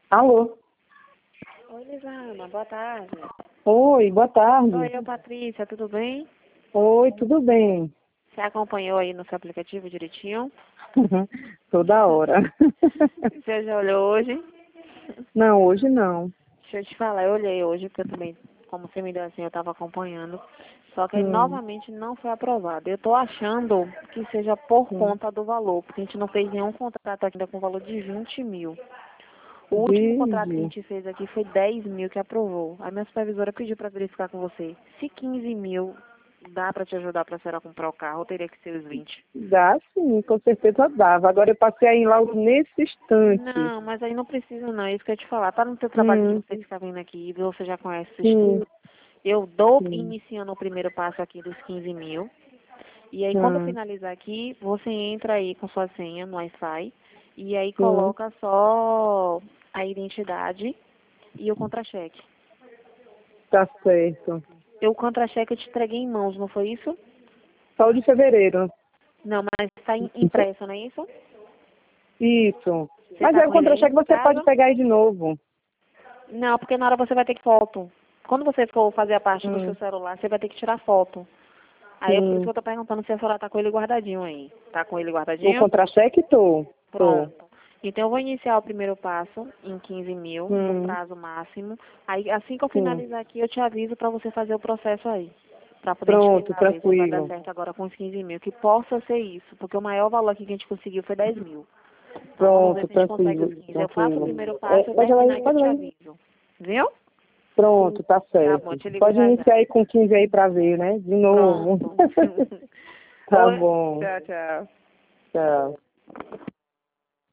Alô? Oi, Lisana, boa tarde. Oi, boa tarde. Oi, eu, Patrícia, tudo bem? Oi, tudo bem? Você acompanhou aí no seu aplicativo direitinho? Toda hora. Você já olhou hoje? Não, hoje não. Deixa eu te falar, eu olhei hoje, porque eu também, como você me deu assim, eu estava acompanhando. Só que aí, Hum, novamente não foi aprovado. Eu estou achando que seja por hum. conta do valor, porque a gente não fez nenhum contrato ainda com valor de 20 mil. O último contrato que a Entendi. gente fez aqui foi 10 mil que aprovou. A minha supervisora pediu para verificar com você. Se 15 mil dá para te ajudar para a senhora comprar o carro, ou teria que ser os 20? Dá sim, com certeza dava. Agora eu passei aí logo nesse instante. Não, mas aí não precisa não, é isso que eu ia te falar. Tá no teu trabalho de Hum, você ficar vindo aqui, você já conhece o sim, estudo. Eu dou, sim. iniciando o primeiro passo aqui dos 15 mil. E aí quando eu Hum, finalizar aqui, você entra aí com sua senha no Wi-Fi. E aí sim, coloca só a identidade e o contra-cheque. tá certo. O contra-cheque eu te entreguei em mãos, não foi isso? Só o de fevereiro. Não, mas está impresso, não é isso? Isso. Você Mas está aí o com ele aí contra-cheque em você pode casa? pegar aí de novo. Não, porque na hora você vai ter que foto. Quando você for fazer a parte do seu Hum, celular, você vai ter que tirar foto. Aí é por isso que sim. eu tô perguntando se a senhora tá com ele guardadinho aí. Tá com ele O guardadinho? contra-cheque tô. Tô. Pronto. Então eu vou iniciar o primeiro passo em 15 mil, no Hum, prazo máximo. Aí assim que eu sim. finalizar aqui, eu te aviso para você fazer o processo aí. Pra poder te Pronto, ligar, ver se vai dar tranquilo. certo agora com os 15 mil. Que possa ser isso, porque o maior valor aqui que a gente conseguiu foi 10 mil. Então vamos ver Pronto, se a gente consegue os tranquilo, 15. Eu faço o tranquilo. primeiro É, passo, eu pode ir lá, terminar e eu pode ir te lá. aviso. Viu? Pronto, tá Tá bom, eu certo. te ligo Pode já iniciar já. aí com 15 aí pra ver, né? De novo. Pronto. Tá Oi. bom. Tchau, tchau. Tchau.